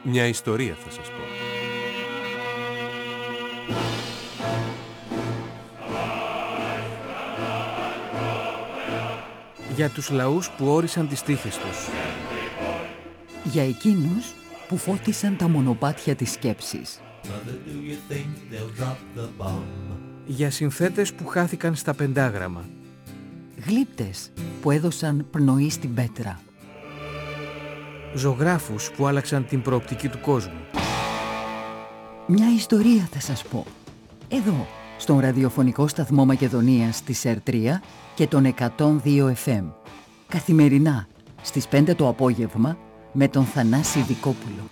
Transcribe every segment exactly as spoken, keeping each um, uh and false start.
Μια ιστορία θα σας πω. Για τους λαούς που όρισαν τις τύχες τους. Για εκείνους που φώτισαν τα μονοπάτια της σκέψης. Για συνθέτες που χάθηκαν στα πεντάγραμμα. Γλύπτες που έδωσαν πνοή στην πέτρα. Ζωγράφους που άλλαξαν την προοπτική του κόσμου. Μια ιστορία θα σας πω. Εδώ, στον ραδιοφωνικό σταθμό Μακεδονίας της ΕΡ τρία και τον εκατόν δύο εφ εμ. Καθημερινά, στις πέντε το απόγευμα, με τον Θανάση Δικόπουλο.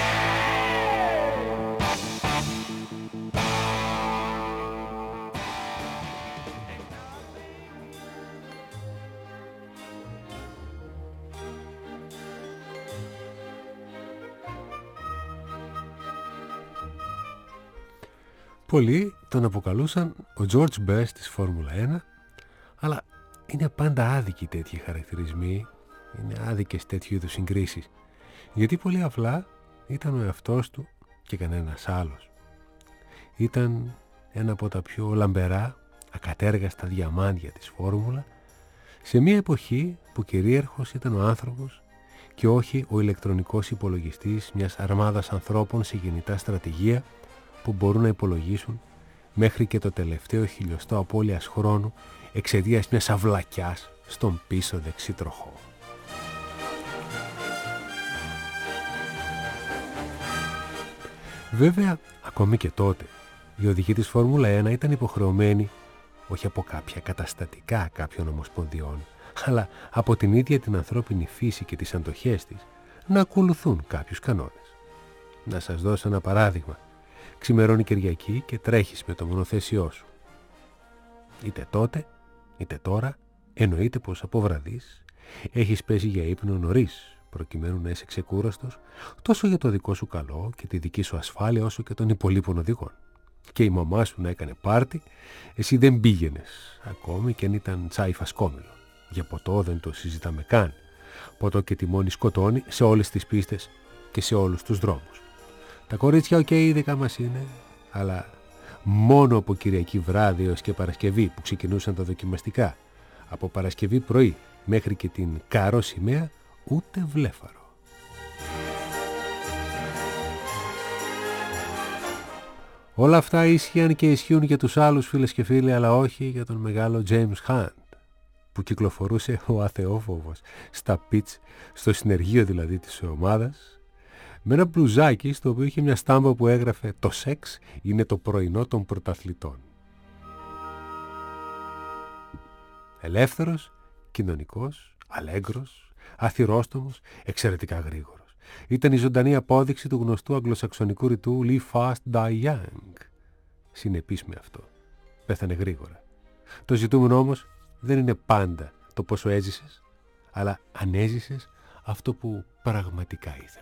Πολλοί τον αποκαλούσαν ο George Best της Φόρμουλα ένα, αλλά είναι πάντα άδικοι τέτοιοι χαρακτηρισμοί, είναι άδικες τέτοιου είδους συγκρίσεις, γιατί πολύ απλά ήταν ο εαυτός του και κανένας άλλος. Ήταν ένα από τα πιο λαμπερά, ακατέργαστα διαμάντια της Φόρμουλα, σε μια εποχή που κυρίαρχος ήταν ο άνθρωπος και όχι ο ηλεκτρονικός υπολογιστής μιας αρμάδας ανθρώπων σε γεννητά στρατηγία που μπορούν να υπολογίσουν μέχρι και το τελευταίο χιλιοστό απώλειας χρόνου εξαιτίας μιας αυλακιάς στον πίσω δεξί τροχό. Βέβαια, ακόμη και τότε, οι οδηγοί της Φόρμουλα ένα ήταν υποχρεωμένοι, όχι από κάποια καταστατικά κάποιων ομοσπονδιών, αλλά από την ίδια την ανθρώπινη φύση και τις αντοχές της, να ακολουθούν κάποιους κανόνες. Να σας δώσω ένα παράδειγμα. Ξημερώνει Κυριακή και τρέχεις με το μονοθέσιό σου. Είτε τότε, είτε τώρα, εννοείται πως από βραδείς έχεις πέσει για ύπνο νωρίς, προκειμένου να είσαι ξεκούραστος τόσο για το δικό σου καλό και τη δική σου ασφάλεια όσο και των υπολείπων οδηγών. Και η μαμά σου να έκανε πάρτι, εσύ δεν πήγαινες, ακόμη και αν ήταν τσάι φασκόμηλο. Για ποτό δεν το συζητάμε καν. Ποτό και τιμόνι σκοτώνει σε όλες τις πίστες και σε όλους τους δρόμους. Τα κορίτσια οκ, okay, δικά μας είναι, αλλά μόνο από Κυριακή βράδυ έως και Παρασκευή που ξεκινούσαν τα δοκιμαστικά. Από Παρασκευή πρωί μέχρι και την καρό σημαία ούτε βλέφαρο. Όλα αυτά ίσχυαν και ισχύουν για τους άλλους φίλες και φίλοι, αλλά όχι για τον μεγάλο James Hunt, που κυκλοφορούσε ο αθεόφοβος στα πιτς, στο συνεργείο δηλαδή της ομάδας, με ένα μπλουζάκι στο οποίο είχε μια στάμπα που έγραφε «Το σεξ είναι το πρωινό των πρωταθλητών». Ελεύθερος, κοινωνικός, αλέγκρος, αθυρόστομος, εξαιρετικά γρήγορος. Ήταν η ζωντανή απόδειξη του γνωστού αγγλοσαξονικού ρητού «Live fast, die young». Συνεπής με αυτό. Πέθανε γρήγορα. Το ζητούμενο όμως δεν είναι πάντα το πόσο έζησες, αλλά αν έζησες αυτό που πραγματικά ήθελες.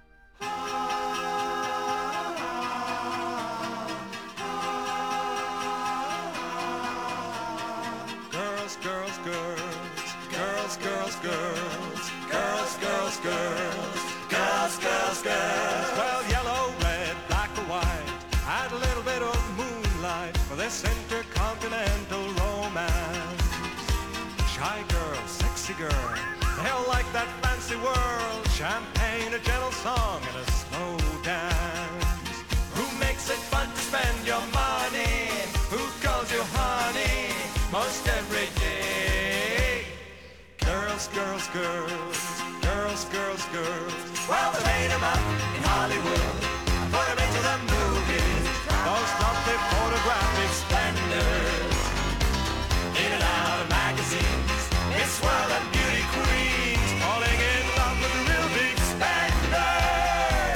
Intercontinental romance. Shy girl, sexy girl, they'll like that fancy world. Champagne, a gentle song, and a slow dance. Who makes it fun to spend your money? Who calls you honey most every day? Girls, girls, girls, girls, girls, girls. Well, they made them up in Hollywood, put them into the movies. Those lovely photographic splendors, in and out of magazines, Miss World and beauty queens, falling in love with the real big spenders.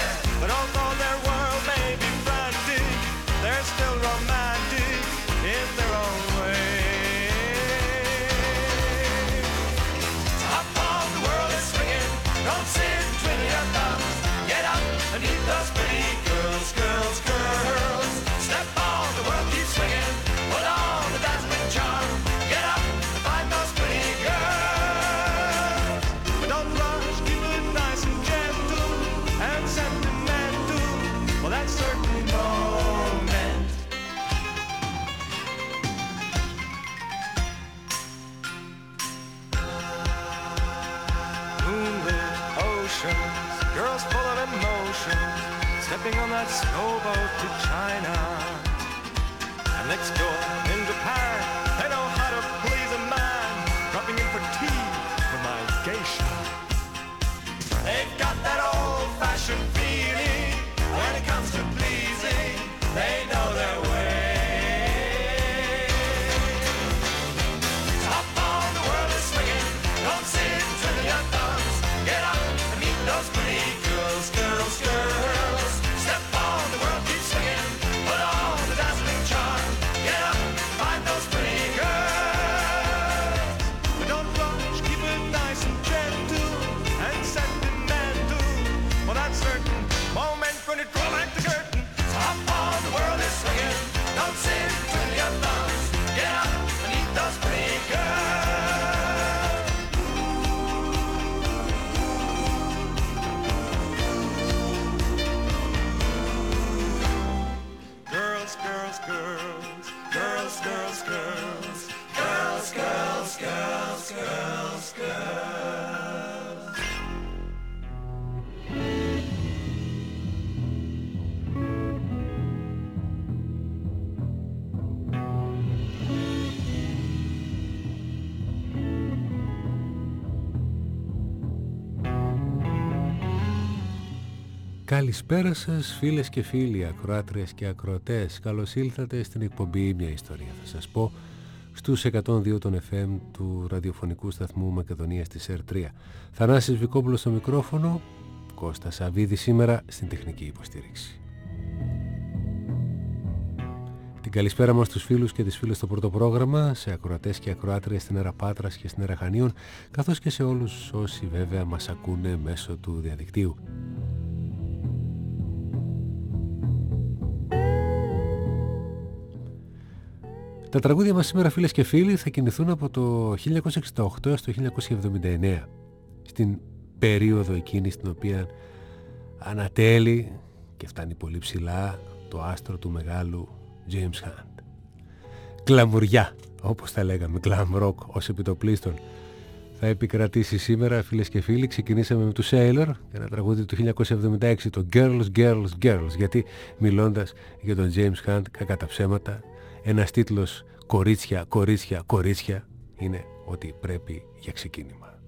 oceans, girls full of emotion, stepping on that slow boat to China. And next door in Japan, they know how to please a man, dropping in for tea for my geisha. They've got that old-fashioned feeling when it comes to pleasing. They know their way. Top on the world is swinging. Don't sit twiddling your thumbs. Get up and meet those pretty girls, girls, girls. Step on the world, keep swinging. Put on the dazzling charm. Get up, find those pretty girls. But don't rush, keep it nice and gentle and sentimental. For that certain moment when you draw back the curtain. Top on the world is swinging. Don't sit twiddling your thumbs. Get up and meet those pretty girls. Girls, girls, girls, girls, girls, girls, girls, girls, girls, girls, girls. Καλησπέρα σας φίλες και φίλοι, ακροάτριες και ακροατές. Καλώς ήλθατε στην εκπομπή «Μια ιστορία». Θα σας πω στους εκατόν δύο των εφ εμ του ραδιοφωνικού σταθμού Μακεδονίας της ερ τρία. Θανάσης Βικόπουλος στο μικρόφωνο, Κώστας Σαββίδη σήμερα στην τεχνική υποστήριξη. Την καλησπέρα μας στους φίλους και τις φίλες στο πρώτο πρόγραμμα, σε ακροατές και ακροάτριες στην Έρα Πάτρας και στην Έρα Χανίων, καθώς και σε όλους όσοι βέβαια μας ακούνε μέσω του διαδικτύου. Τα τραγούδια μας σήμερα, φίλες και φίλοι, θα κινηθούν από το χίλια εννιακόσια εξήντα οκτώ έως το χίλια εννιακόσια εβδομήντα εννέα, στην περίοδο εκείνη στην οποία ανατέλει και φτάνει πολύ ψηλά το άστρο του μεγάλου James Hunt. Γκλαμουριά, όπως τα λέγαμε, glam rock ως επιτοπλίστων, θα επικρατήσει σήμερα, φίλες και φίλοι. Ξεκινήσαμε με τους Sailor, ένα τραγούδι του χίλια εννιακόσια εβδομήντα έξι, το Girls, Girls, Girls, γιατί μιλώντας για τον James Hunt, κακά τα ψέματα, ένας τίτλος «Κορίτσια, κορίτσια, κορίτσια» είναι ότι πρέπει για ξεκίνημα.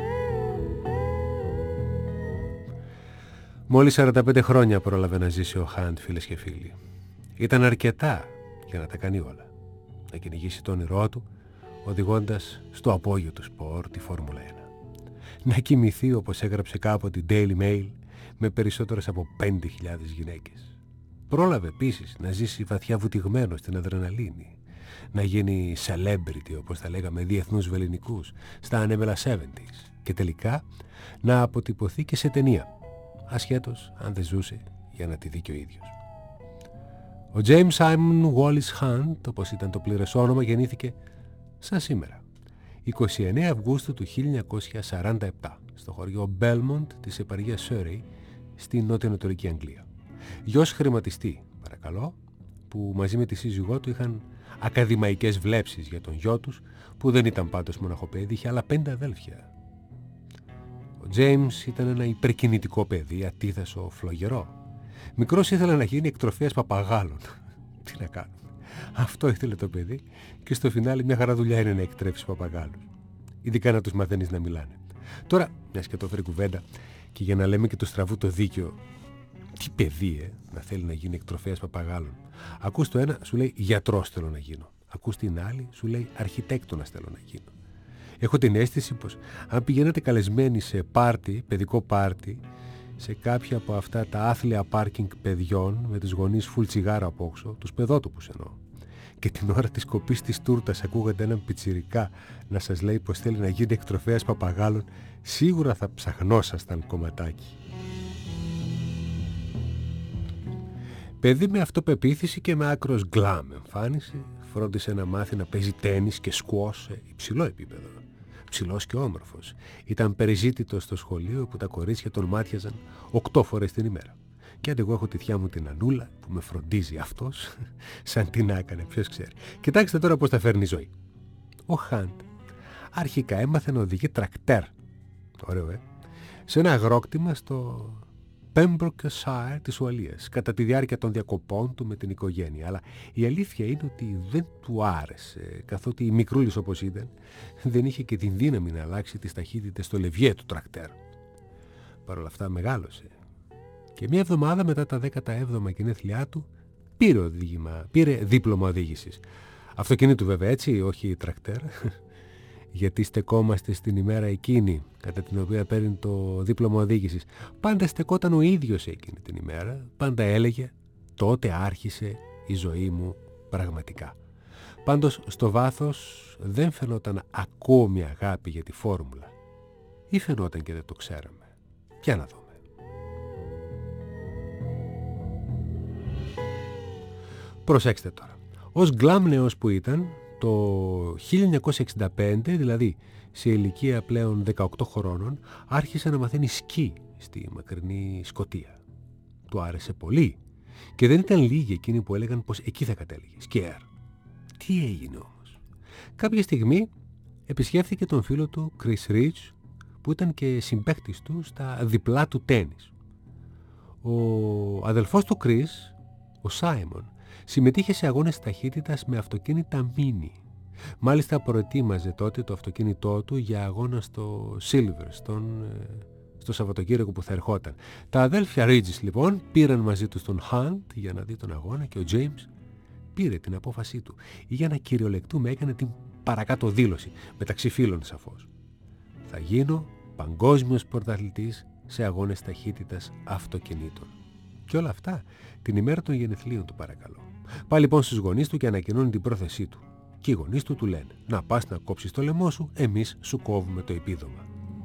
Μόλις σαράντα πέντε χρόνια πρόλαβε να ζήσει ο Hunt, φίλες και φίλοι. Ήταν αρκετά για να τα κάνει όλα. Να κυνηγήσει το όνειρό του, οδηγώντας στο απόγειο του σπορ τη Φόρμουλα ένα. Να κοιμηθεί, όπως έγραψε κάποτε η Daily Mail, με περισσότερες από πέντε χιλιάδες γυναίκες. Πρόλαβε επίσης να ζήσει βαθιά βουτυγμένο στην αδρεναλίνη, να γίνει celebrity, όπως τα λέγαμε, διεθνούς βεληνικούς, στα ανέμελα εβδομήντα και τελικά να αποτυπωθεί και σε ταινία, ασχέτως αν δεν ζούσε για να τη δει και ο ίδιος. Ο James Simon Wallace Hunt, όπως ήταν το πλήρες όνομα, γεννήθηκε σαν σήμερα, εικοστή ενάτη Αυγούστου του χίλια εννιακόσια σαράντα επτά, στο χωριό Belmont της επαρχίας Surrey, στη νότιο-ανατολική Αγγλία. Γιος χρηματιστή, παρακαλώ, που μαζί με τη σύζυγό του είχαν ακαδημαϊκές βλέψεις για τον γιο τους, που δεν ήταν πάντως μοναχοπέδι, είχε άλλα πέντε αδέλφια. Ο James ήταν ένα υπερκινητικό παιδί, ατίθασο, φλογερό. Μικρός ήθελε να γίνει εκτροφέας παπαγάλων. Τι να κάνουμε. Αυτό ήθελε το παιδί και στο φινάλι μια χαρά δουλειά είναι να εκτρέψεις παπαγάλους. Ειδικά να τους μαθαίνεις να μιλάνε. Τώρα, μιας και το φέρει κουβέντα και για να λέμε και το στραβού το δίκαιο, τι παιδί, ε, να θέλει να γίνει εκτροφέας παπαγάλων. Ακούς το ένα, σου λέει γιατρός θέλω να γίνω. Ακούς την άλλη, σου λέει αρχιτέκτονας θέλω να γίνω. Έχω την αίσθηση πως αν πηγαίνετε καλεσμένοι σε πάρτι, παιδικό πάρτι, σε κάποια από αυτά τα άθλια πάρκινγκ παιδιών με τις γονείς φουλ τσιγάρα απόξω, τους παιδότοπους εννοώ, και την ώρα της κοπής της τούρτας ακούγατε έναν πιτσιρικά να σας λέει πως θέλει να γίνει εκτροφέας παπαγάλων, σίγουρα θα ψαχνόσασταν κομματάκι. Παιδί με αυτοπεποίθηση και με άκρος γκλάμ εμφάνιση, φρόντισε να μάθει να παίζει τένις και σκουός σε υψηλό επίπεδο. Ψηλός και όμορφος. Ήταν περιζήτητος στο σχολείο που τα κορίτσια τον μάτιαζαν οκτώ φορές την ημέρα. Και αν εγώ έχω τη θιά μου την Ανούλα που με φροντίζει αυτός, σαν τι να έκανε, ποιος ξέρει. Κοιτάξτε τώρα πώς τα φέρνει η ζωή. Ο Χαντ αρχικά έμαθε να οδηγεί τρακτέρ. Ωραίο, ε. σε ένα αγρόκτημα στο Pembrokeshire της Ουαλίας κατά τη διάρκεια των διακοπών του με την οικογένεια. Αλλά η αλήθεια είναι ότι δεν του άρεσε, καθότι μικρούλης όπως ήταν δεν είχε και την δύναμη να αλλάξει τις ταχύτητες στο λευγέ του τρακτέρ. Παρ' όλα αυτά μεγάλωσε και μία εβδομάδα μετά τα δέκατα έβδομα γενέθλιά του πήρε, οδήγημα, πήρε δίπλωμα οδήγησης. Αυτοκίνητου βέβαια, έτσι, όχι τρακτέρ, γιατί στεκόμαστε στην ημέρα εκείνη κατά την οποία παίρνει το δίπλωμα οδήγησης. Πάντα στεκόταν ο ίδιος εκείνη την ημέρα, πάντα έλεγε «τότε άρχισε η ζωή μου πραγματικά». Πάντως στο βάθος δεν φαινόταν ακόμη αγάπη για τη φόρμουλα, ή φαινόταν και δεν το ξέραμε. Για να δούμε. Προσέξτε τώρα, ως γκλάμ νέος που ήταν, το χίλια εννιακόσια εξήντα πέντε, δηλαδή σε ηλικία πλέον δεκαοκτώ χρόνων, άρχισε να μαθαίνει σκι στη μακρινή Σκωτία. Του άρεσε πολύ και δεν ήταν λίγοι εκείνοι που έλεγαν πως εκεί θα κατέληγε, σκιέρ. Τι έγινε όμως? Κάποια στιγμή επισκέφθηκε τον φίλο του Chris Rich, που ήταν και συμπαίκτης του στα διπλά του τένις. Ο αδελφός του Chris, ο Σάιμον, συμμετείχε σε αγώνες ταχύτητας με αυτοκίνητα μίνι. Μάλιστα προετοίμαζε τότε το αυτοκίνητό του για αγώνα στο Silverstone, στο Σαββατοκύριακο που θα ερχόταν. Τα αδέλφια Ridges λοιπόν πήραν μαζί τους τον Hunt για να δει τον αγώνα και ο James πήρε την απόφασή του. Για να κυριολεκτούμε έκανε την παρακάτω δήλωση, μεταξύ φίλων σαφώς. Θα γίνω παγκόσμιος πρωταθλητής σε αγώνες ταχύτητας αυτοκινήτων. Και όλα αυτά την ημέρα των γενεθλίων του, παρακαλώ. Πάει λοιπόν στους γονείς του και ανακοινώνει την πρόθεσή του. Και οι γονείς του του λένε να πας να κόψεις το λαιμό σου, εμείς σου κόβουμε το επίδομα.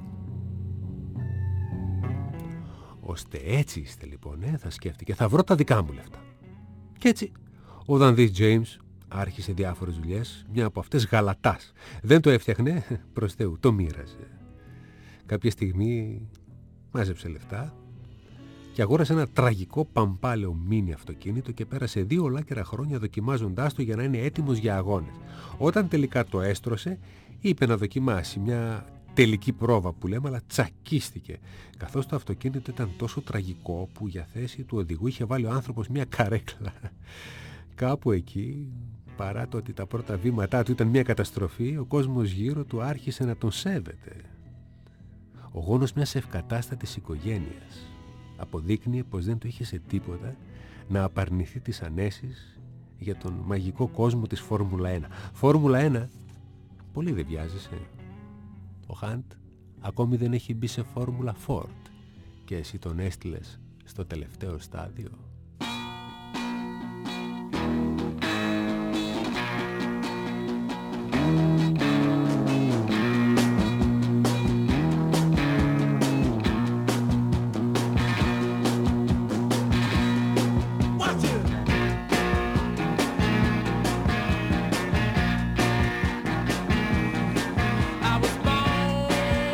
Ώστε έτσι είστε λοιπόν, ε, θα σκέφτηκε, θα βρω τα δικά μου λεφτά. Και έτσι ο Δανδύς James άρχισε διάφορες δουλειές, μια από αυτές γαλατάς. Δεν το έφτιαχνε, προς Θεού, το μοίραζε. Κάποια στιγμή μάζεψε λεφτά και αγόρασε ένα τραγικό παμπάλαιο μίνι αυτοκίνητο και πέρασε δύο ολάκερα χρόνια δοκιμάζοντάς το για να είναι έτοιμος για αγώνες. Όταν τελικά το έστρωσε, είπε να δοκιμάσει μια τελική πρόβα που λέμε, αλλά τσακίστηκε, καθώς το αυτοκίνητο ήταν τόσο τραγικό που για θέση του οδηγού είχε βάλει ο άνθρωπος μια καρέκλα. Κάπου εκεί, παρά το ότι τα πρώτα βήματά του ήταν μια καταστροφή, ο κόσμος γύρω του άρχισε να τον σέβεται. Ο γόνος μιας ευκατάστατης οικογένειας αποδείκνυε πως δεν του είχε σε τίποτα να απαρνηθεί τις ανέσεις για τον μαγικό κόσμο της Φόρμουλα ένα. Φόρμουλα ένα, πολύ δεν βιάζεσαι. Ο Χαντ ακόμη δεν έχει μπει σε Φόρμουλα Φόρτ και εσύ τον έστειλες στο τελευταίο στάδιο.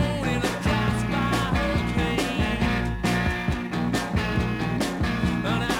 But I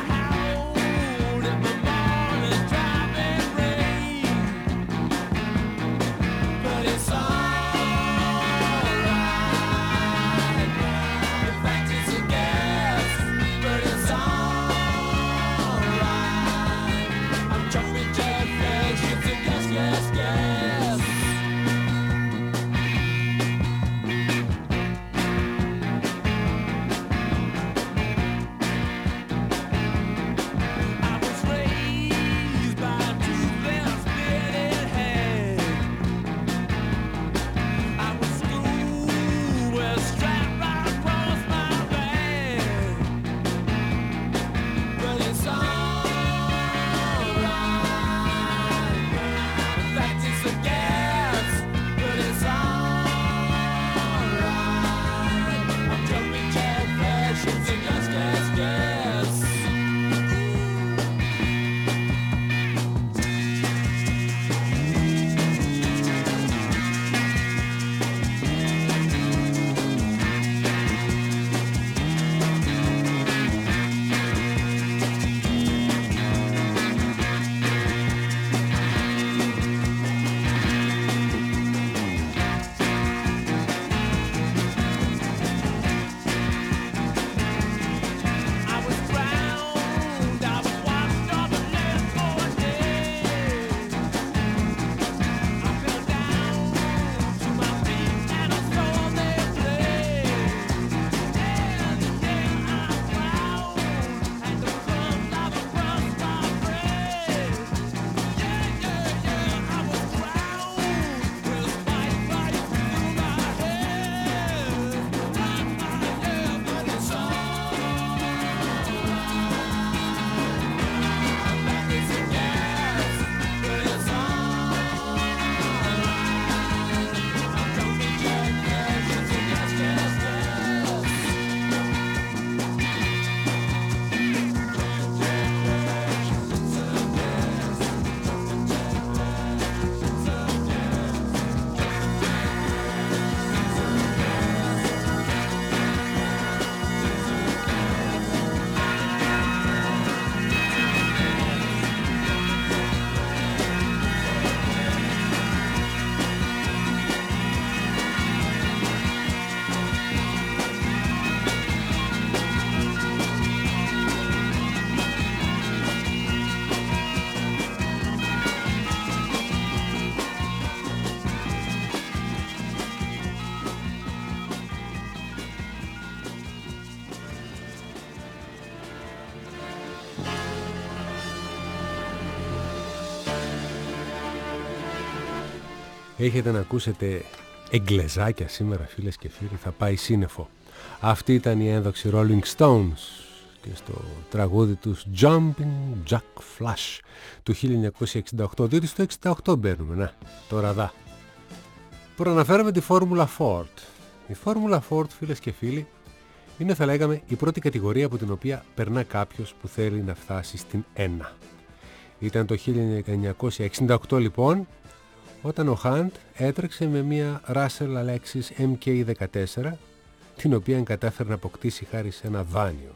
Έχετε να ακούσετε εγγλεζάκια σήμερα, φίλες και φίλοι, θα πάει σύννεφο. Αυτή ήταν η ένδοξη Rolling Stones και στο τραγούδι τους Jumping Jack Flash του χίλια εννιακόσια εξήντα οκτώ, διότι στο εξήντα οκτώ μπαίνουμε, να, τώρα δα. Προαναφέραμε τη Φόρμουλα Ford. Η Φόρμουλα Ford, φίλες και φίλοι, είναι, θα λέγαμε, η πρώτη κατηγορία από την οποία περνά κάποιος που θέλει να φτάσει στην ένα. Ήταν το χίλια εννιακόσια εξήντα οκτώ λοιπόν, όταν ο Hunt έτρεξε με μια Russell Alexis εμ κέι δεκατέσσερα, την οποία κατάφερε να αποκτήσει χάρη σε ένα δάνειο.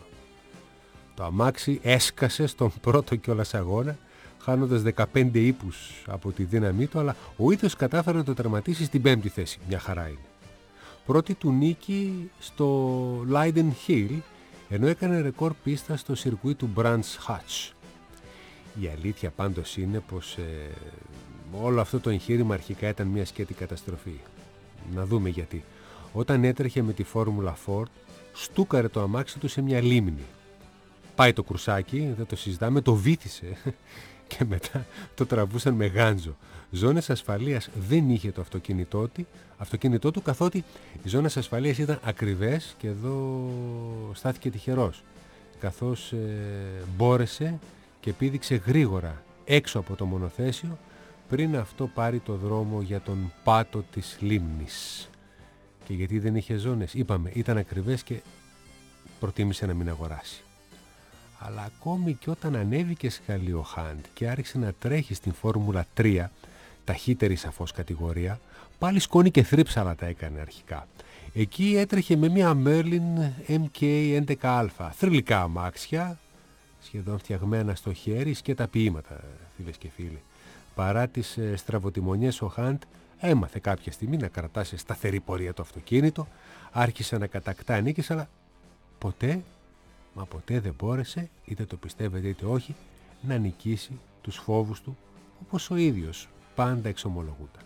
Το αμάξι έσκασε στον πρώτο κιόλας αγώνα, χάνοντας δεκαπέντε ύπους από τη δύναμή του, αλλά ο ίδιος κατάφερε να το τερματίσει στην πέμπτη θέση. Μια χαρά είναι. Πρώτη του νίκη στο Leiden Hill, ενώ έκανε ρεκόρ πίστα στο σιρκουί του Brands Hatch. Η αλήθεια πάντως είναι πως ε, όλο αυτό το εγχείρημα αρχικά ήταν μια σκέτη καταστροφή. Να δούμε γιατί. Όταν έτρεχε με τη Φόρμουλα Ford, στούκαρε το αμάξι του σε μια λίμνη. Πάει το κουρσάκι, δεν το συζητάμε, το βύθισε και μετά το τραβούσαν με γάντζο. Ζώνες ασφαλείας δεν είχε το αυτοκίνητό του, αυτοκίνητό του καθότι οι ζώνες ασφαλείας ήταν ακριβές και εδώ στάθηκε τυχερός, καθώς ε, μπόρεσε και πήδηξε γρήγορα έξω από το μονοθέσιο πριν αυτό πάρει το δρόμο για τον πάτο της λίμνης. Και γιατί δεν είχε ζώνες, είπαμε, ήταν ακριβές και προτίμησε να μην αγοράσει. Αλλά ακόμη και όταν ανέβηκε σκαλί ο Hunt και άρχισε να τρέχει στην Φόρμουλα τρία, ταχύτερη σαφώς κατηγορία, πάλι σκόνη και θρύψαλα τα έκανε αρχικά. Εκεί έτρεχε με μια Merlin εμ κέι έντεκα α, θρυλικά αμάξια, σχεδόν φτιαγμένα στο χέρι και τα ποίηματα, φίλες και φίλοι. Παρά τις ε, στραβοτημονιές ο Hunt έμαθε κάποια στιγμή να κρατά σε σταθερή πορεία το αυτοκίνητο, άρχισε να κατακτά νίκες, αλλά ποτέ, μα ποτέ δεν μπόρεσε, είτε το πιστεύετε είτε όχι, να νικήσει τους φόβους του, όπως ο ίδιος πάντα εξομολογούταν.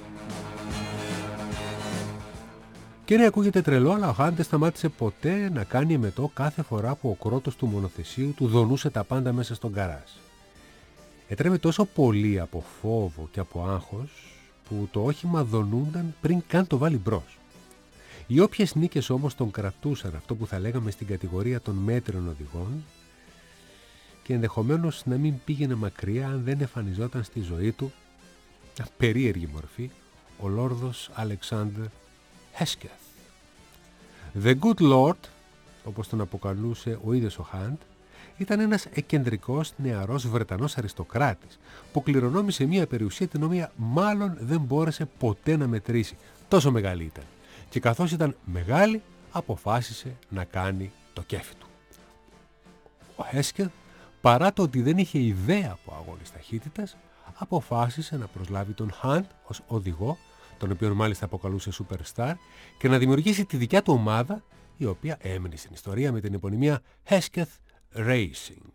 Και ναι, ακούγεται τρελό, αλλά ο Hunt δεν σταμάτησε ποτέ να κάνει εμετό κάθε φορά που ο κρότος του μονοθεσίου του δονούσε τα πάντα μέσα στον γκαράζ. Έτρεμε τόσο πολύ από φόβο και από άγχος που το όχημα δονούνταν πριν καν το βάλει μπρος. Οι όποιες νίκες όμως τον κρατούσαν, αυτό που θα λέγαμε στην κατηγορία των μέτριων οδηγών, και ενδεχομένως να μην πήγαινε μακριά αν δεν εμφανιζόταν στη ζωή του, περίεργη μορφή, ο Λόρδος Αλεξάνδερ Χέσκεθ. The Good Lord, όπως τον αποκαλούσε ο ίδιος ο Hunt, ήταν ένας εκκεντρικός νεαρός Βρετανός αριστοκράτης που κληρονόμησε μια περιουσία την οποία μάλλον δεν μπόρεσε ποτέ να μετρήσει. Τόσο μεγάλη ήταν. Και καθώς ήταν μεγάλη, αποφάσισε να κάνει το κέφι του. Ο Χέσκεθ, παρά το ότι δεν είχε ιδέα από αγώνες ταχύτητας, αποφάσισε να προσλάβει τον Hunt ως οδηγό, τον οποίο μάλιστα αποκαλούσε Superstar, και να δημιουργήσει τη δικιά του ομάδα, η οποία έμεινε στην ιστορία με την επωνυμία Hesketh Racing.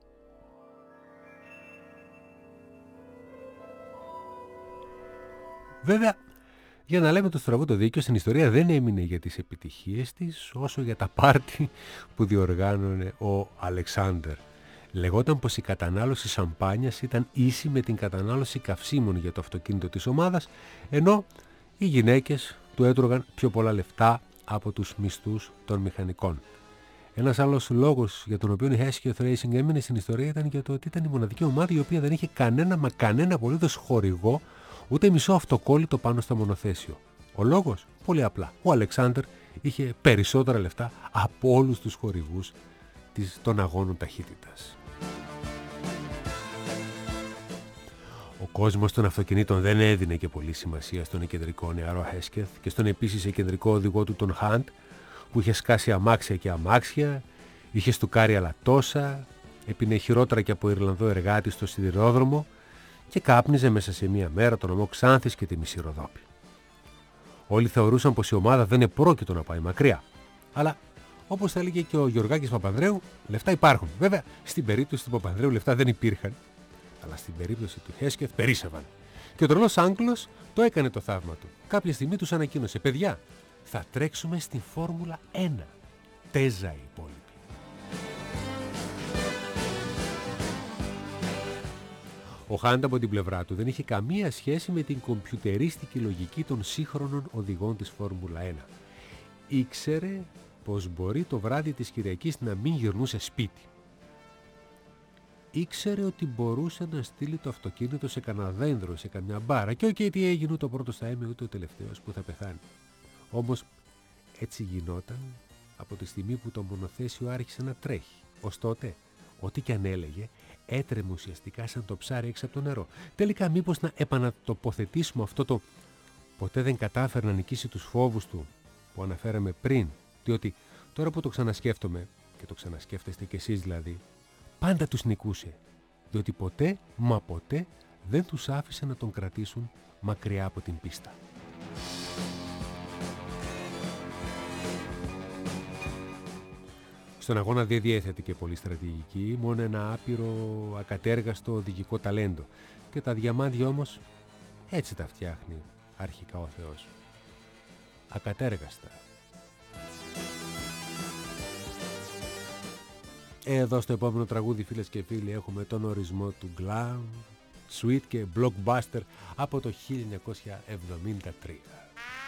Βέβαια, για να λέμε το στραβό το δίκιο, στην ιστορία δεν έμεινε για τις επιτυχίες της, όσο για τα πάρτι που διοργάνωνε ο Αλεξάνδερ. Λεγόταν πως η κατανάλωση σαμπάνιας ήταν ίση με την κατανάλωση καυσίμων για το αυτοκίνητο της ομάδας, ενώ οι γυναίκες του έτρωγαν πιο πολλά λεφτά από τους μισθούς των μηχανικών. Ένας άλλος λόγος για τον οποίο η Hesketh Racing έμεινε στην ιστορία ήταν για το ότι ήταν η μοναδική ομάδα η οποία δεν είχε κανένα μα κανένα απολύτως χορηγό, ούτε μισό αυτοκόλλητο πάνω στο μονοθέσιο. Ο λόγος, πολύ απλά, ο Αλεξάνδερ είχε περισσότερα λεφτά από όλους τους χορηγούς των αγώνων ταχύτητας. Ο κόσμος των αυτοκινήτων δεν έδινε και πολύ σημασία στον κεντρικό νεαρό Hesketh και στον επίσης κεντρικό οδηγό του τον Hunt, που είχε σκάσει αμάξια και αμάξια, είχε στουκάρει αλλά τόσα, έπινε χειρότερα και από Ιρλανδό εργάτη στο σιδηρόδρομο και κάπνιζε μέσα σε μία μέρα τον ομό Ξάνθης και τη μισή Ροδόπη. Όλοι θεωρούσαν πως η ομάδα δεν επρόκειτο να πάει μακριά, αλλά όπως θα έλεγε και ο Γιωργάκης Παπανδρέου, λεφτά υπάρχουν. Βέβαια, στην περίπτωση του Παπανδρέου λεφτά δεν υπήρχαν, αλλά στην περίπτωση του Hesketh περίσσευαν. Και ο τρελός Άγγλος το έκανε το θαύμα του. Κάποια στιγμή τους ανακοίνωσε: παιδιά, θα τρέξουμε στην Φόρμουλα ένα. Τέζα οι υπόλοιποι. Ο Χάντ από την πλευρά του δεν είχε καμία σχέση με την κομπιουτερίστικη λογική των σύγχρονων οδηγών της Φόρμουλα ένα. Ήξερε πως μπορεί το βράδυ της Κυριακής να μην γυρνούσε σπίτι. Ήξερε ότι μπορούσε να στείλει το αυτοκίνητο σε κανένα δέντρο, σε καμιά μπάρα και οκ, τι έγινε, ούτε ο πρώτος θα είμαι ούτε ο τελευταίος που θα πεθάνει. Όμως έτσι γινόταν από τη στιγμή που το μονοθέσιο άρχισε να τρέχει. Ως τότε, ό,τι και αν έλεγε, έτρεμε ουσιαστικά σαν το ψάρι έξω από το νερό. Τελικά μήπως να επανατοποθετήσουμε αυτό το ποτέ δεν κατάφερε να νικήσει τους φόβους του που αναφέραμε πριν, διότι τώρα που το ξανασκέφτομαι, και το ξανασκέφτεστε κι εσείς δηλαδή, πάντα τους νικούσε, διότι ποτέ, μα ποτέ δεν τους άφησε να τον κρατήσουν μακριά από την πίστα. Στον αγώνα δεν διέθετε και πολύ στρατηγική, μόνο ένα άπειρο ακατέργαστο οδηγικό ταλέντο. Και τα διαμάντια όμως έτσι τα φτιάχνει αρχικά ο Θεός. Ακατέργαστα. Εδώ στο επόμενο τραγούδι, φίλες και φίλοι, έχουμε τον ορισμό του glam, sweet και blockbuster από το χίλια εννιακόσια εβδομήντα τρία.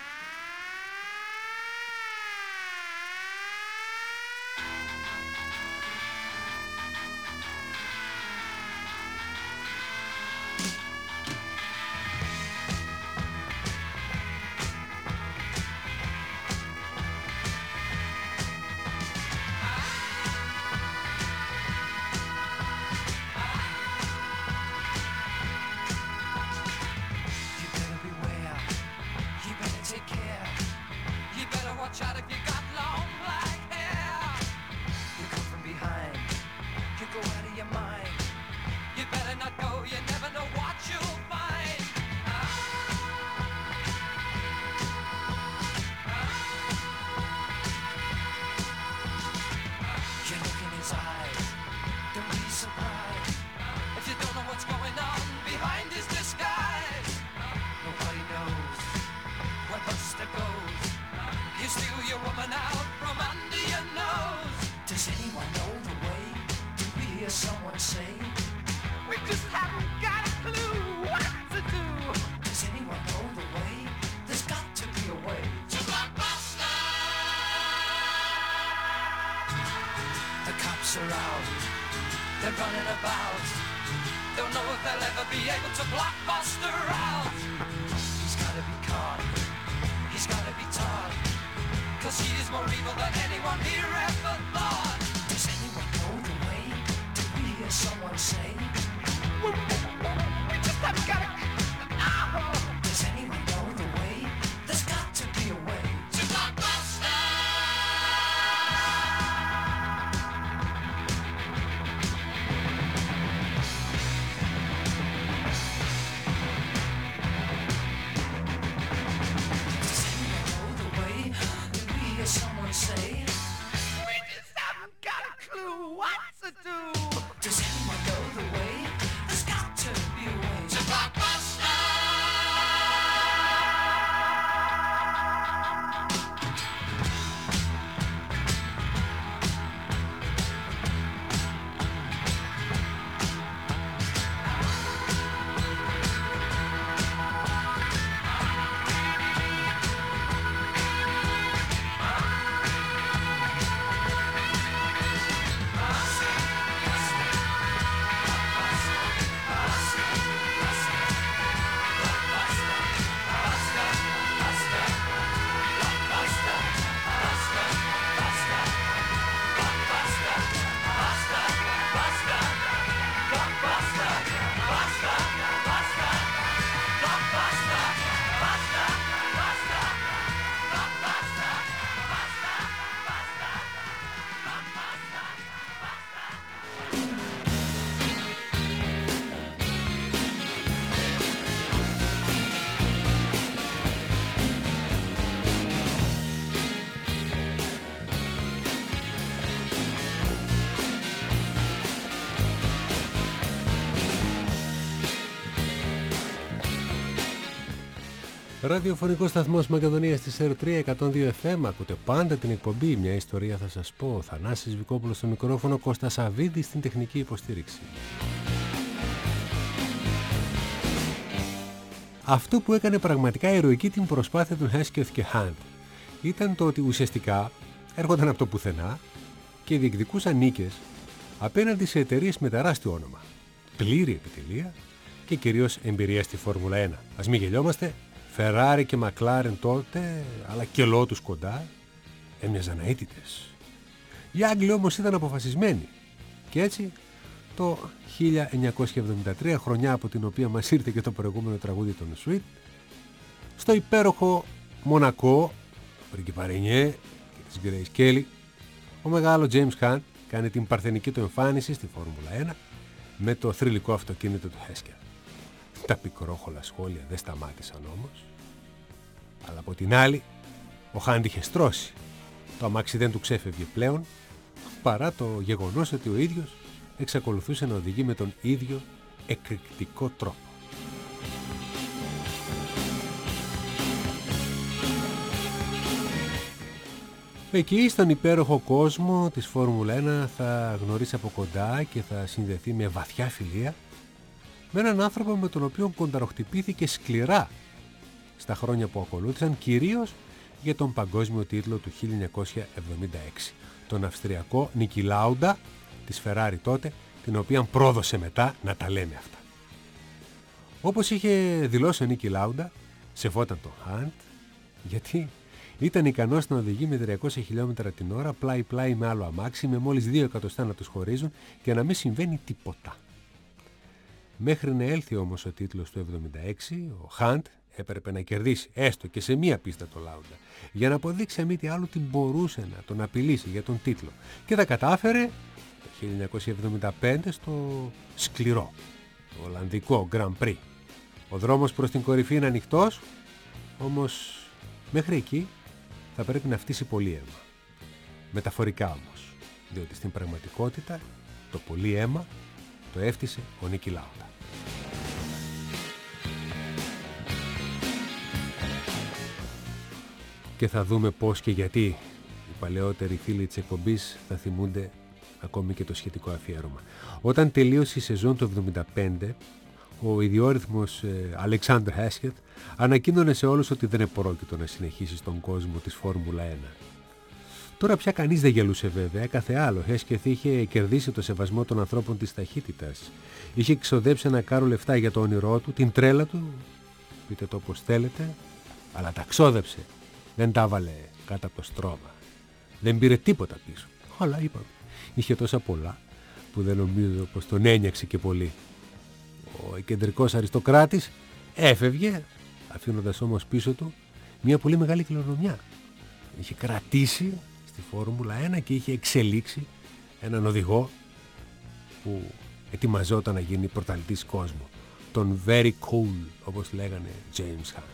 Ραδιοφωνικός σταθμός Μακεδονίας της Ερ τρία εκατόν δύο εφ εμ. Ακούτε πάντα την εκπομπή «Μια ιστορία θα σας πω». Θανάσης Βικόπουλος στο μικρόφωνο, Κώστας Σαββίδης στην τεχνική υποστήριξη. αυτό που έκανε πραγματικά ηρωική την προσπάθεια των Hesketh και Hunt ήταν το ότι ουσιαστικά έρχονταν από το πουθενά και διεκδικούσαν νίκες απέναντι σε εταιρείες με τεράστιο όνομα, πλήρη επιτελεία και κυρίως εμπειρία στη Φόρμουλα ένα. Ας μην γελιόμαστε, Ferrari και McLaren τότε, αλλά και Lotus κοντά, έμοιαζαν αίτητες. Οι Άγγλοι όμως ήταν αποφασισμένοι και έτσι το χίλια εννιακόσια εβδομήντα τρία, χρονιά από την οποία μας ήρθε και το προηγούμενο τραγούδι των Sweet, στο υπέροχο Μονακό, πρίγκιπα Ρενιέ και της Grace Kelly, ο μεγάλο James Hunt κάνει την παρθενική του εμφάνιση στη Φόρμουλα ένα με το θρυλικό αυτοκίνητο του Hesketh. Τα πικρόχολα σχόλια δεν σταμάτησαν όμως, αλλά από την άλλη ο Hunt είχε στρώσει. Το αμάξι δεν του ξέφευγε πλέον, παρά το γεγονός ότι ο ίδιος εξακολουθούσε να οδηγεί με τον ίδιο εκρηκτικό τρόπο. Εκεί στον υπέροχο κόσμο της Φόρμουλα ένα θα γνωρίσει από κοντά και θα συνδεθεί με βαθιά φιλία με έναν άνθρωπο με τον οποίο κονταροχτυπήθηκε σκληρά στα χρόνια που ακολούθησαν, κυρίως για τον παγκόσμιο τίτλο του χίλια εννιακόσια εβδομήντα έξι, τον Αυστριακό Νίκι Λάουντα της Ferrari τότε, την οποία πρόδωσε μετά να τα λέμε αυτά. Όπως είχε δηλώσει ο Νίκι Λάουντα, σεβόταν τον Hunt γιατί ήταν ικανός να οδηγεί με τριακόσια χιλιόμετρα την ώρα πλάι-πλάι με άλλο αμάξι, με μόλις δύο εκατοστά να τους χωρίζουν και να μην συμβαίνει τίποτα. Μέχρι να έλθει όμως ο τίτλος του εβδομήντα έξι, ο Hunt έπρεπε να κερδίσει έστω και σε μία πίστα το Λάουντα για να αποδείξει αν μη τι άλλο ότι μπορούσε να τον απειλήσει για τον τίτλο. Και τα κατάφερε το χίλια εννιακόσια εβδομήντα πέντε στο σκληρό, το Ολλανδικό Grand Prix. Ο δρόμος προς την κορυφή είναι ανοιχτός, όμως μέχρι εκεί θα πρέπει να φτύσει πολύ αίμα. Μεταφορικά όμως, διότι στην πραγματικότητα το πολύ αίμα το έφτισε ο Νίκι Λάουντα. Και θα δούμε πώς και γιατί οι παλαιότεροι φίλοι της εκπομπής θα θυμούνται ακόμη και το σχετικό αφιέρωμα. Όταν τελείωσε η σεζόν του εβδομήντα πέντε, ο ιδιόρυθμος Αλεξάνδρ Hesketh ανακοίνωνε σε όλους ότι δεν επρόκειτο να συνεχίσει στον κόσμο της Φόρμουλα ένα. Τώρα πια κανείς δεν γελούσε βέβαια, κάθε άλλο. Hesketh είχε κερδίσει το σεβασμό των ανθρώπων της ταχύτητας. Είχε ξοδέψει ένα κάρο λεφτά για το όνειρό του, την τρέλα του, πείτε το όπως θέλετε, αλλά τα ξόδεψε. Δεν τα βάλε κάτω από το στρώμα. Δεν πήρε τίποτα πίσω. Αλλά είπαμε, είχε τόσα πολλά που δεν νομίζω πως τον ένιαξε και πολύ. Ο κεντρικός αριστοκράτης έφευγε, αφήνοντας όμως πίσω του μια πολύ μεγάλη κληρονομιά. Είχε κρατήσει στη Φόρμουλα ένα και είχε εξελίξει έναν οδηγό που ετοιμαζόταν να γίνει πρωταθλητής κόσμου. Τον very cool, όπως λέγανε, James Hunt.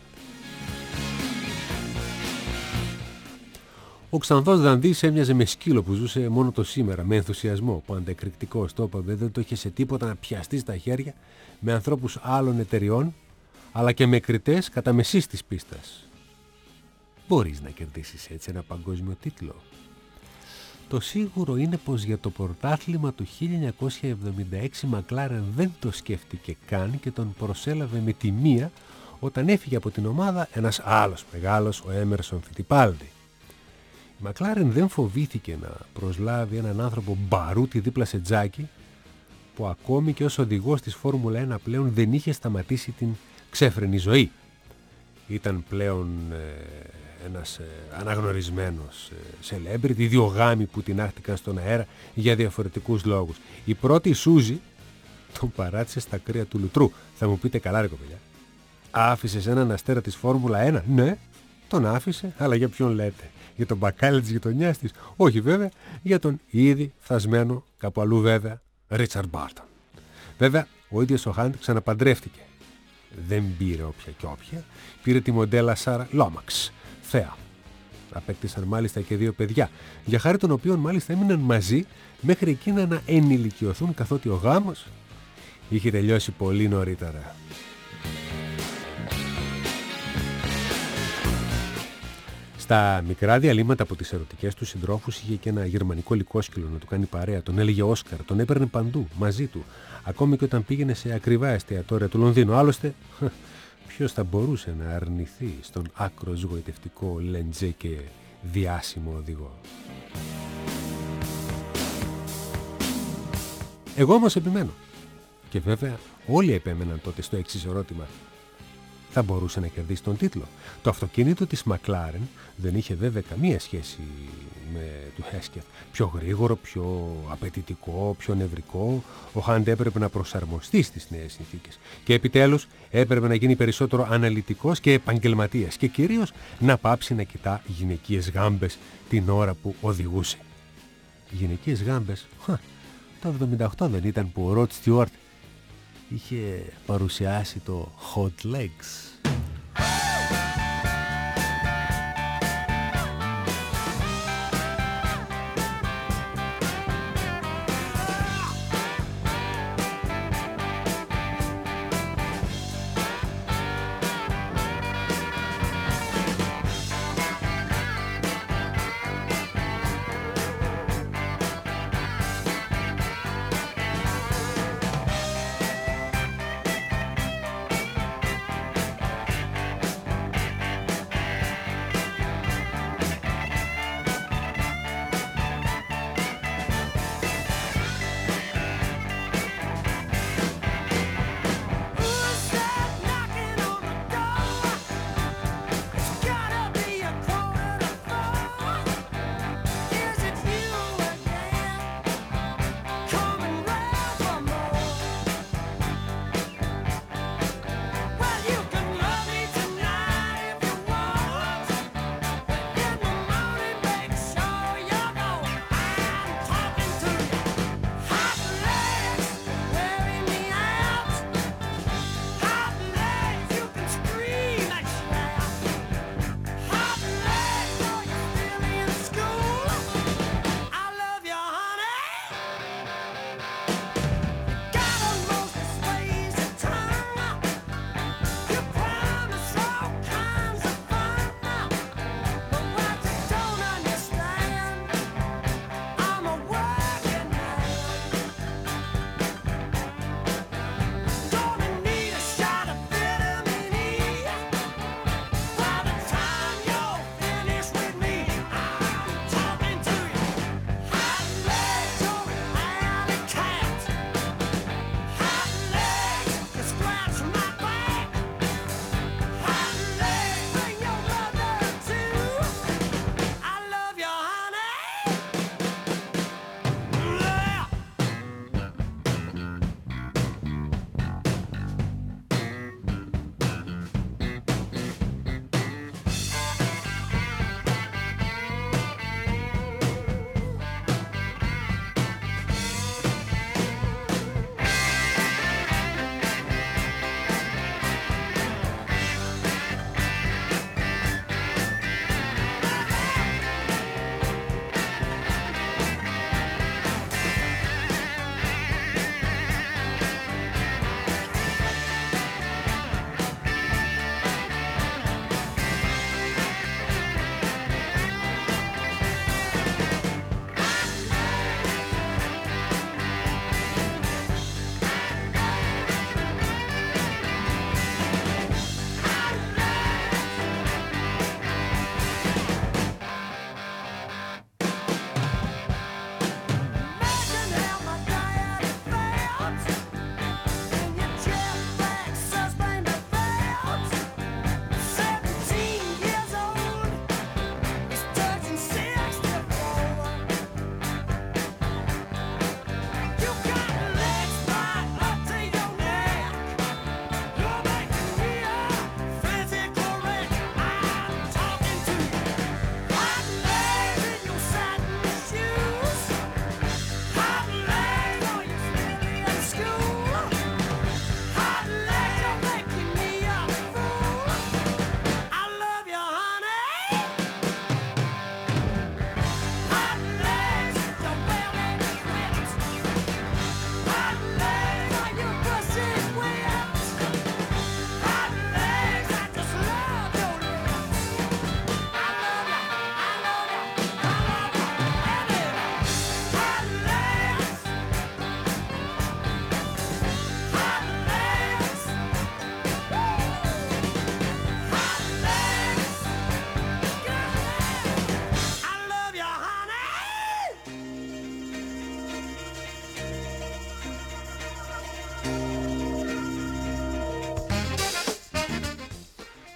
Ο Ξανθός Δανδύς έμοιαζε με σκύλο που ζούσε μόνο το σήμερα, με ενθουσιασμό, πάντα εκρηκτικός, το είπαμε, δεν το είχε σε τίποτα να πιαστεί στα χέρια με ανθρώπους άλλων εταιριών, αλλά και με κριτές κατά μεσής της πίστας. Μπορείς να κερδίσεις έτσι ένα παγκόσμιο τίτλο? Το σίγουρο είναι πως για το πρωτάθλημα του χίλια εννιακόσια εβδομήντα έξι McLaren δεν το σκέφτηκε καν και τον προσέλαβε με τη μία όταν έφυγε από την ομάδα ένας άλλος μεγάλος, ο Έμερσον Φιτιπάλντι. Η McLaren δεν φοβήθηκε να προσλάβει έναν άνθρωπο μπαρούτι δίπλα σε τζάκι που ακόμη και ως οδηγός της Φόρμουλα ένα πλέον δεν είχε σταματήσει την ξέφρενη ζωή. Ήταν πλέον ε, ένας ε, αναγνωρισμένος ε, celebrity, δύο γάμοι που τινάχτηκαν στον αέρα για διαφορετικούς λόγους. Η πρώτη, η Σούζη, τον παράτησε στα κρύα του λουτρού. Θα μου πείτε, καλά ρε κοπελιά, άφησες έναν αστέρα της Φόρμουλα ένα? Ναι, τον άφησε, αλλά για ποιον λέτε? Για τον μπακάλι της γειτονιάς της? Όχι βέβαια, για τον ήδη φθασμένο, κάπου αλλού βέβαια, Ρίτσαρντ Μπάρτον. Βέβαια, ο ίδιος ο Χαντ ξαναπαντρεύτηκε. Δεν πήρε όποια και όποια, πήρε τη μοντέλα Σάρα Λόμαξ, θέα. Απέκτησαν μάλιστα και δύο παιδιά, για χάρη των οποίων μάλιστα έμειναν μαζί μέχρι εκείνα να ενηλικιωθούν, καθότι ο γάμος είχε τελειώσει πολύ νωρίτερα. Στα μικρά διαλύματα από τις ερωτικές του συντρόφους είχε και ένα γερμανικό λυκόσκυλο να του κάνει παρέα. Τον έλεγε Όσκαρ, τον έπαιρνε παντού μαζί του, ακόμη και όταν πήγαινε σε ακριβά εστιατόρια του Λονδίνου. Άλλωστε, Ποιος θα μπορούσε να αρνηθεί στον άκρος γοητευτικό λεντζέ και διάσημο οδηγό. Εγώ όμως επιμένω. Και βέβαια όλοι επέμεναν τότε στο εξής ερώτημα. Θα μπορούσε να κερδίσει τον τίτλο. Το αυτοκίνητο της McLaren δεν είχε βέβαια καμία σχέση με του Hesketh. Πιο γρήγορο, πιο απαιτητικό, πιο νευρικό. Ο Hunt έπρεπε να προσαρμοστεί στις νέες συνθήκες. Και επιτέλους έπρεπε να γίνει περισσότερο αναλυτικός και επαγγελματίας. Και κυρίως να πάψει να κοιτά γυναικείες γάμπες την ώρα που οδηγούσε. Γυναικείες γάμπες, χα, το εβδομήντα οκτώ δεν ήταν που ο Ροτ Στιούαρτ είχε παρουσιάσει το Hot Legs.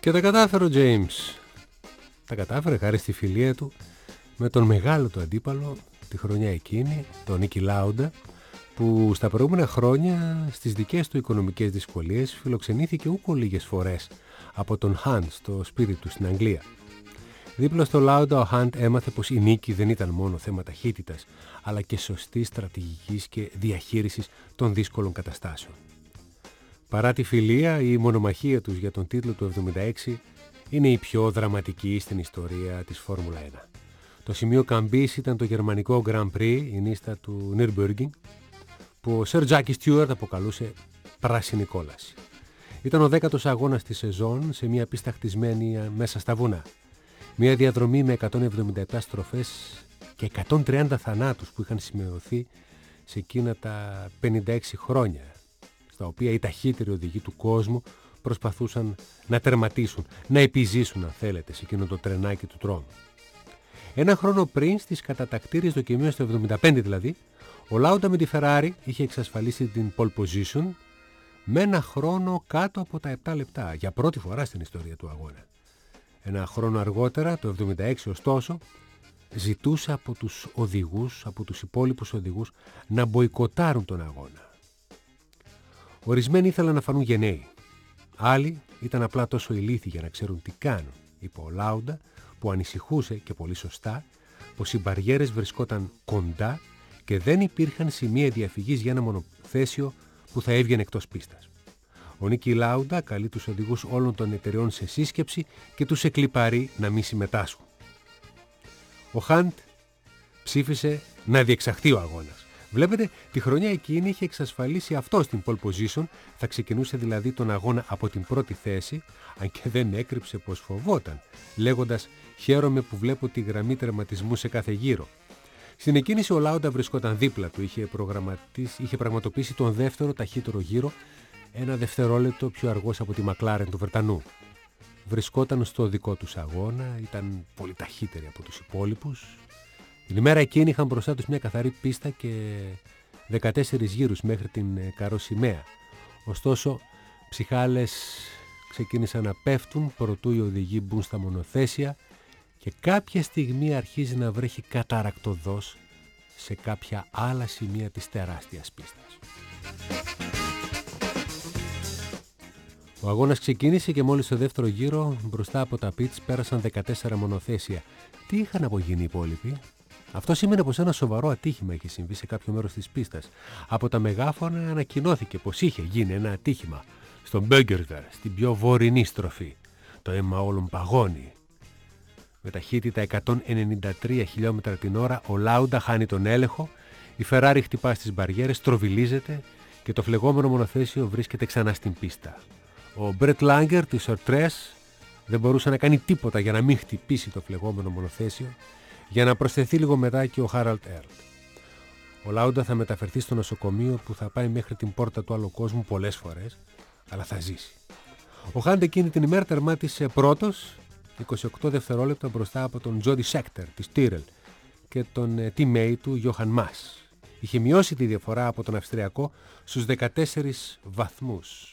Και τα κατάφερε ο James. Τα κατάφερε χάρη στη φιλία του με τον μεγάλο του αντίπαλο τη χρονιά εκείνη, τον Νίκι Λάουντα, που στα προηγούμενα χρόνια στις δικές του οικονομικές δυσκολίες φιλοξενήθηκε ούκο λίγες φορές από τον Hunt στο σπίτι του στην Αγγλία. Δίπλα στο Λάουντα ο Hunt έμαθε πως η νίκη δεν ήταν μόνο θέμα ταχύτητας, αλλά και σωστής στρατηγικής και διαχείρισης των δύσκολων καταστάσεων. Παρά τη φιλία, η μονομαχία τους για τον τίτλο του εβδομήντα έξι είναι η πιο δραματική στην ιστορία της Φόρμουλα ένα. Το σημείο καμπής ήταν το γερμανικό Grand Prix, η νύστα του Nürburgring, που ο Σερ Τζάκι Στιούαρτ αποκαλούσε πράσινη κόλαση. Ήταν ο δέκατος αγώνας της σεζόν σε μια πίστα χτισμένη μέσα στα βουνά. Μια διαδρομή με εκατόν εβδομήντα επτά στροφές και εκατόν τριάντα θανάτους που είχαν σημειωθεί σε εκείνα τα πενήντα έξι χρόνια, στα οποία οι ταχύτεροι οδηγοί του κόσμου προσπαθούσαν να τερματίσουν, να επιζήσουν αν θέλετε σε εκείνο το τρενάκι του τρόμου. Ένα χρόνο πριν, στις κατατακτήριες δοκιμίες του εβδομήντα πέντε δηλαδή, ο Λάουντα με τη Ferrari είχε εξασφαλίσει την pole position με ένα χρόνο κάτω από τα επτά λεπτά, για πρώτη φορά στην ιστορία του αγώνα. Ένα χρόνο αργότερα, το εβδομήντα έξι ωστόσο, ζητούσε από τους οδηγούς, από τους υπόλοιπους οδηγούς, να μποϊκοτάρουν τον αγώνα. Ορισμένοι ήθελαν να φανούν γενναίοι. Άλλοι ήταν απλά τόσο ηλίθιοι για να ξέρουν τι κάνουν, είπε ο Λάουντα, που ανησυχούσε και πολύ σωστά πως οι μπαριέρες βρισκόταν κοντά και δεν υπήρχαν σημεία διαφυγής για ένα μονοθέσιο που θα έβγαινε εκτός πίστας. Ο Νίκι Λάουντα καλεί τους οδηγούς όλων των εταιριών σε σύσκεψη και τους εκλιπαρεί να μην συμμετάσχουν. Ο Χαντ ψήφισε να διεξαχθεί ο αγώνας. Βλέπετε, τη χρονιά εκείνη είχε εξασφαλίσει αυτό στην pole position, θα ξεκινούσε δηλαδή τον αγώνα από την πρώτη θέση, αν και δεν έκρυψε πως φοβόταν, λέγοντας «Χαίρομαι που βλέπω τη γραμμή τερματισμού σε κάθε γύρο». Στην εκκίνηση ο Λάουντα βρισκόταν δίπλα του, είχε, είχε πραγματοποιήσει τον δεύτερο ταχύτερο γύρο, ένα δευτερόλεπτο πιο αργός από τη Μακλάρεν του Βρετανού. Βρισκόταν στο δικό τους αγώνα, ήταν πολύ ταχύτεροι από τους υπόλοιπους. Την ημέρα εκείνη είχαν μπροστά τους μια καθαρή πίστα και δεκατέσσερις γύρους μέχρι την καροσημαία. Ωστόσο, ψυχάλες ξεκίνησαν να πέφτουν προτού οι οδηγοί μπουν στα μονοθέσια και κάποια στιγμή αρχίζει να βρέχει καταρακτωδώς σε κάποια άλλα σημεία της τεράστιας πίστας. Ο αγώνας ξεκίνησε και μόλις στο δεύτερο γύρο μπροστά από τα πιτς πέρασαν δεκατέσσερα μονοθέσια. Τι είχαν απογίνει οι υπόλοιποι? Αυτό σήμαινε πως ένα σοβαρό ατύχημα είχε συμβεί σε κάποιο μέρος της πίστας. Από τα μεγάφωνα ανακοινώθηκε πως είχε γίνει ένα ατύχημα στον Μπέγκερβερ, στην πιο βορεινή στροφή. Το αίμα όλων παγώνει. Με ταχύτητα εκατόν ενενήντα τρία χιλιόμετρα την ώρα ο Λάουντα χάνει τον έλεγχο, η Ferrari χτυπά στις μπαριέρες, τροβιλίζεται και το φλεγόμενο μονοθέσιο βρίσκεται ξανά στην πίστα. Ο Μπρετ Λάγκερ της Ορτρές δεν μπορούσε να κάνει τίποτα για να μην χτυπήσει το φλεγόμενο μονοθέσιο, για να προσθεθεί λίγο μετά και ο Χάραλτ Έρλ. Ο Λάουντα θα μεταφερθεί στο νοσοκομείο που θα πάει μέχρι την πόρτα του άλλου κόσμου πολλές φορές, αλλά θα ζήσει. Ο Χαντ εκείνη την ημέρα τερμάτισε πρώτος, είκοσι οκτώ δευτερόλεπτα μπροστά από τον Τζόντι Σέκτερ της Τίρελ και τον teammate του Γιόχαν Μας. Είχε μειώσει τη διαφορά από τον Αυστριακό στους δεκατέσσερις βαθμούς.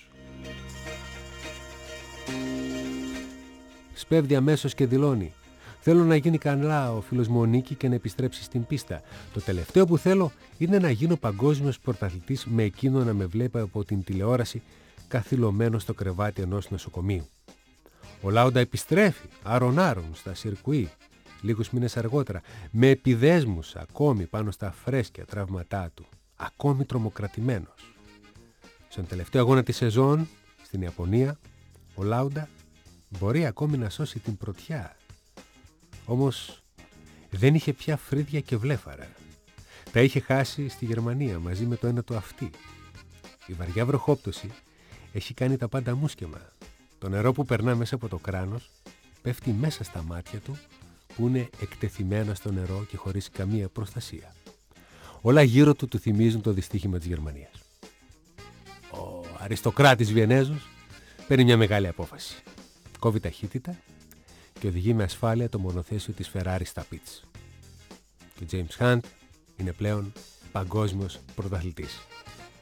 Σπέβδει αμέσως και δηλώνει: «Θέλω να γίνει καλά ο φίλος μου ο Νίκη και να επιστρέψει στην πίστα. Το τελευταίο που θέλω είναι να γίνω παγκόσμιος πρωταθλητής με εκείνο να με βλέπει από την τηλεόραση καθυλωμένο στο κρεβάτι ενός νοσοκομείου». Ο Λάουντα επιστρέφει άρον-άρον στα σιρκουί λίγους μήνες αργότερα με επιδέσμους ακόμη πάνω στα φρέσκια τραύματά του, ακόμη τρομοκρατημένος. Στον τελευταίο αγώνα της σεζόν στην Ιαπωνία ο Λάουντα μπορεί ακόμη να σώσει την πρωτιά. Όμως δεν είχε πια φρύδια και βλέφαρα. Τα είχε χάσει στη Γερμανία μαζί με το ένα του αυτί. Η βαριά βροχόπτωση έχει κάνει τα πάντα μουσκεμα. Το νερό που περνά μέσα από το κράνος πέφτει μέσα στα μάτια του που είναι εκτεθειμένα στο νερό και χωρίς καμία προστασία. Όλα γύρω του του θυμίζουν το δυστύχημα της Γερμανίας. Ο αριστοκράτης Βιενέζος παίρνει μια μεγάλη απόφαση. Κόβει ταχύτητα και οδηγεί με ασφάλεια το μονοθέσιο της Ferrari στα πιτς. Και ο James Hunt είναι πλέον παγκόσμιος πρωταθλητής.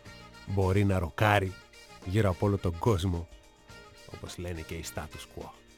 Μπορεί να ροκάρει γύρω από όλο τον κόσμο, όπως λένε και οι status quo.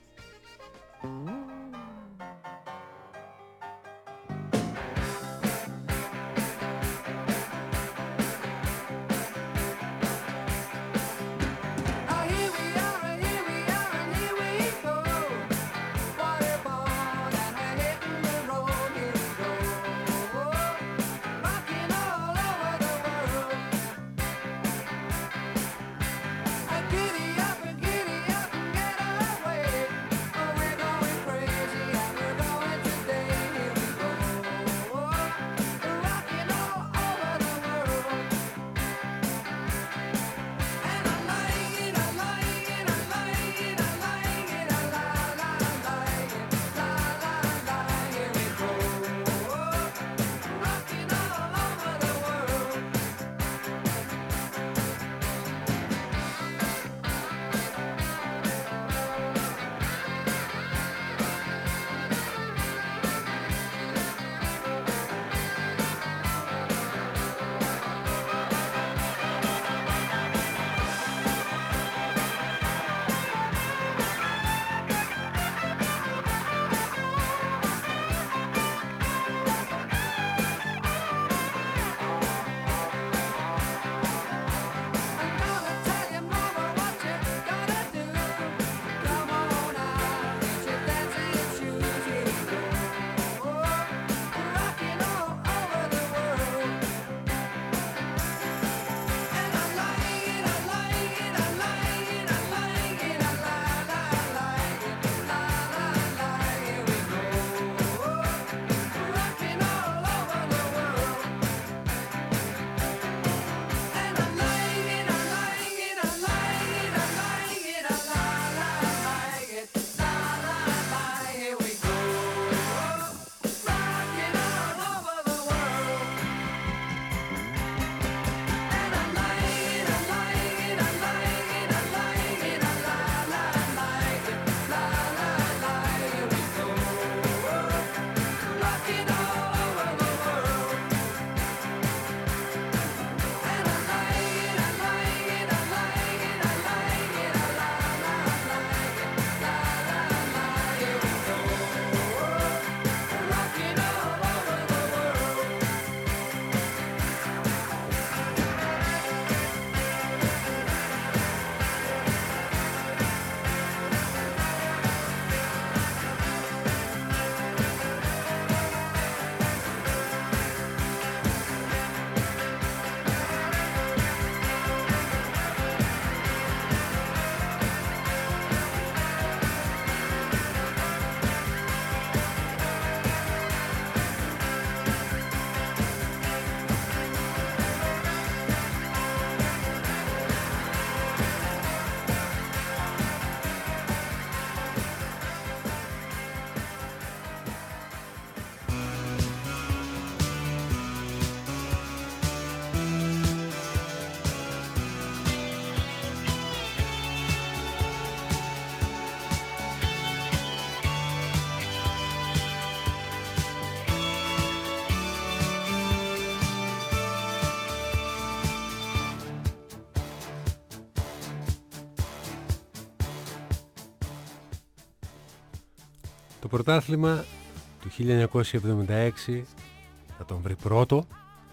Το πρωτάθλημα του χίλια εννιακόσια εβδομήντα έξι θα τον βρει πρώτο,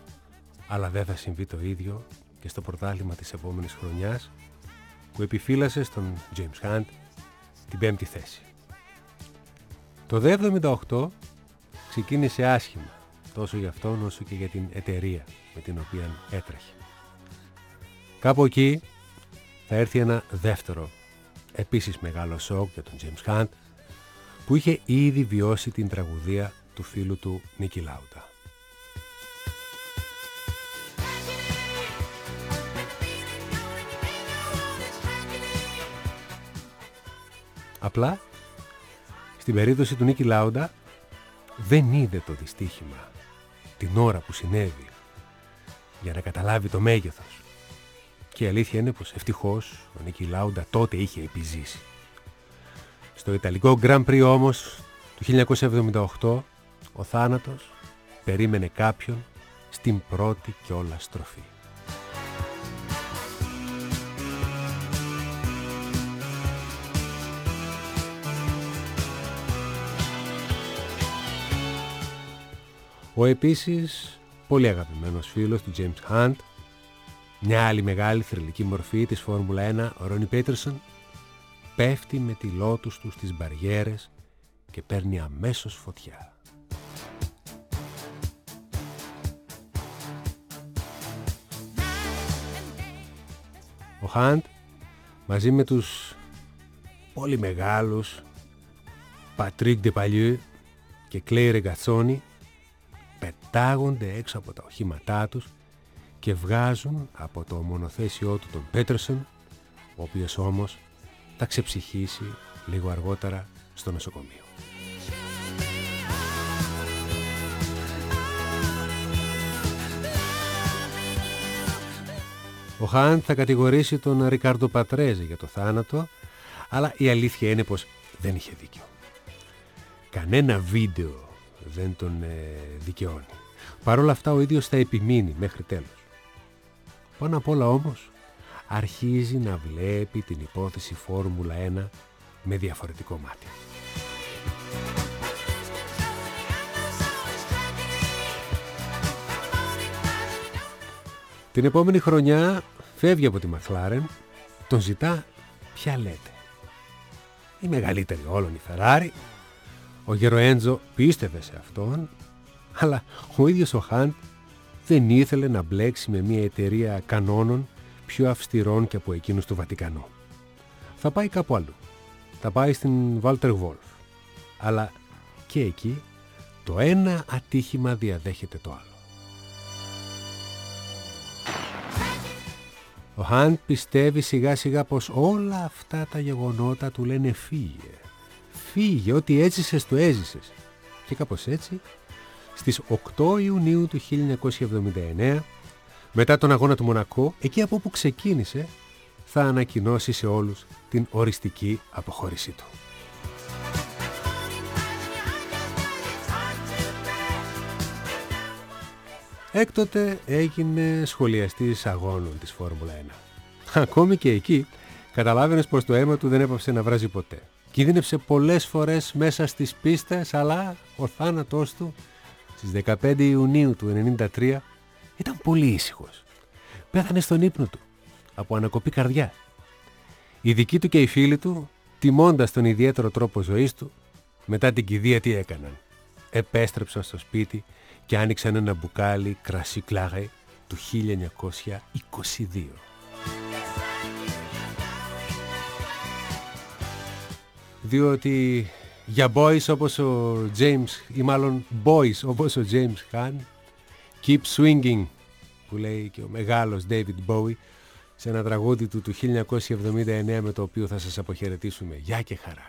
αλλά δεν θα συμβεί το ίδιο και στο πρωτάθλημα της επόμενης χρονιάς, που επιφύλασε στον James Hunt την πέμπτη θέση. Το δε εβδομήντα οκτώ ξεκίνησε άσχημα, τόσο για αυτόν όσο και για την εταιρεία με την οποία έτρεχε. Κάπου εκεί θα έρθει ένα δεύτερο, επίσης μεγάλο σοκ για τον James Hunt, που είχε ήδη βιώσει την τραγουδία του φίλου του Νίκι Λάουντα. Απλά, στην περίπτωση του Νίκι Λάουντα, δεν είδε το δυστύχημα την ώρα που συνέβη για να καταλάβει το μέγεθος. Και η αλήθεια είναι πως ευτυχώς ο Νίκι Λάουντα τότε είχε επιζήσει. Στο Ιταλικό Grand Prix όμως του χίλια εννιακόσια εβδομήντα οκτώ ο θάνατος περίμενε κάποιον στην πρώτη κιόλας στροφή. Ο επίσης πολύ αγαπημένος φίλος του James Hunt, μια άλλη μεγάλη θρυλική μορφή της Φόρμουλα ένα, ο Ρόνι Πέτερσον, πέφτει με τη Lotus του στις μπαριέρες και παίρνει αμέσως φωτιά. Ο Hunt μαζί με τους πολύ μεγάλους Patrick Depailler και Clay Regazzoni πετάγονται έξω από τα οχήματά τους και βγάζουν από το μονοθέσιό του τον Πέτερσον, ο οποίος όμως θα ξεψυχήσει λίγο αργότερα στο νοσοκομείο. Ο Χαντ θα κατηγορήσει τον Ρικάρντο Πατρέζε για το θάνατο, αλλά η αλήθεια είναι πως δεν είχε δίκιο. Κανένα βίντεο δεν τον ε, δικαιώνει. Παρ' όλα αυτά ο ίδιος θα επιμείνει μέχρι τέλος. Πάνω απ' όλα όμως αρχίζει να βλέπει την υπόθεση Φόρμουλα ένα με διαφορετικό μάτι. Την επόμενη χρονιά φεύγει από τη Μακλάρεν, τον ζητά ποια λέτε. Η μεγαλύτερη όλων η Φεράρι. Ο Γεροέντζο πίστευε σε αυτόν, αλλά ο ίδιος ο Χαντ δεν ήθελε να μπλέξει με μια εταιρεία κανόνων πιο αυστηρών και από εκείνους του Βατικανού. Θα πάει κάπου αλλού. Θα πάει στην Βάλτερ Βόλφ. Αλλά και εκεί το ένα ατύχημα διαδέχεται το άλλο. Ο Χαντ πιστεύει σιγά σιγά πως όλα αυτά τα γεγονότα του λένε φύγε. Φύγε, ό,τι έζησες το έζησες. Και κάπως έτσι, στις οκτώ Ιουνίου του χίλια εννιακόσια εβδομήντα εννέα, μετά τον αγώνα του Μονακό, εκεί από όπου ξεκίνησε, θα ανακοινώσει σε όλους την οριστική αποχώρησή του. Έκτοτε έγινε σχολιαστής αγώνων της Φόρμουλα ένα. Ακόμη και εκεί καταλάβαινες πως το αίμα του δεν έπαψε να βράζει ποτέ. Κινδύνεψε πολλές φορές μέσα στις πίστες, αλλά ο θάνατός του στις δεκαπέντε Ιουνίου του ενενήντα τρία ήταν πολύ ήσυχος. Πέθανε στον ύπνο του από ανακοπή καρδιά. Οι δικοί του και οι φίλοι του, τιμώντας τον ιδιαίτερο τρόπο ζωής του, μετά την κηδεία τι έκαναν? Επέστρεψαν στο σπίτι και άνοιξαν ένα μπουκάλι κρασί κλάρε του χίλια εννιακόσια είκοσι δύο. Διότι για boys όπως ο James, ή μάλλον boys όπως ο James Hunt, keep swinging, που λέει και ο μεγάλος David Bowie σε ένα τραγούδι του του χίλια εννιακόσια εβδομήντα εννέα, με το οποίο θα σας αποχαιρετήσουμε. Γεια και χαρά.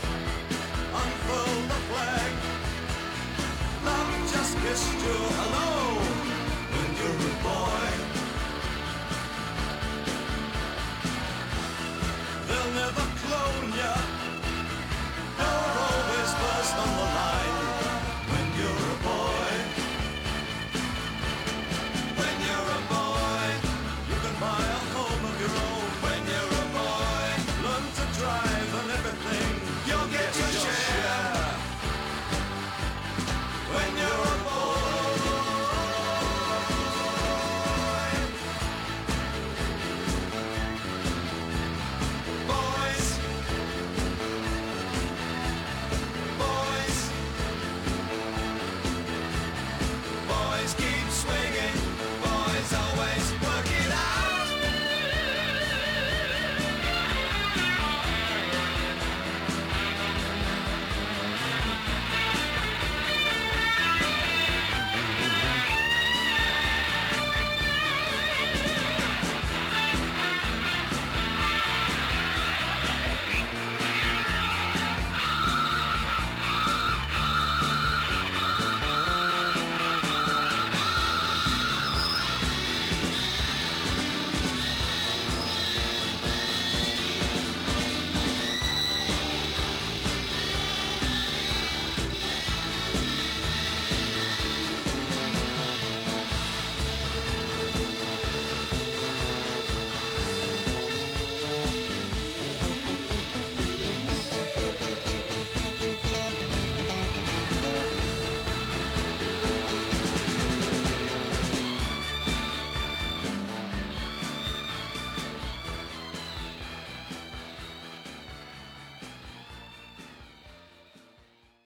Unfurl the flag. Love just kissed you hello.